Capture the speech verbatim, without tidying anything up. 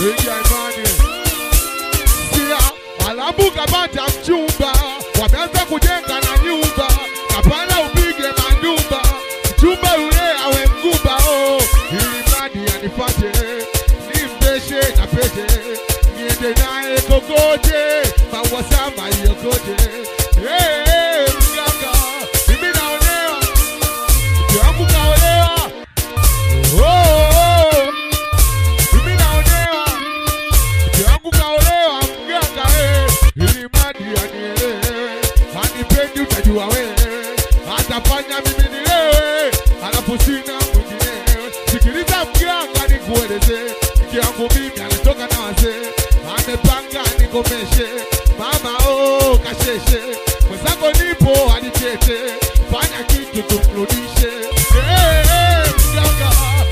piga imani. Sia alabu kabata mchumba, wameanza kujenga na nyumba, kapana upige mandumba, mchumba ule awe mgumba. Oh, ili mradi anipate, nimdeshe na pete, niende naye kokote, maua sama yokote. Hey, hey, mganga, mimi naonewa, mke wangu kaolewa. Oh, oh, mimi naonewa, mke wangu kaolewa. Mganga, hey, ili mradi anielewe, hanipendi utajua wewe, atafanya mimi nilewe, alafu sina mwingine. Sikiliza mganga nikueleze, mke wangu mimi anatoka na wazee, amepanga nikomeshe. Mama oh kasheshe, mwenzako nipo hadi tete, fanya kitu tumrudishe. Hey, hey, mganga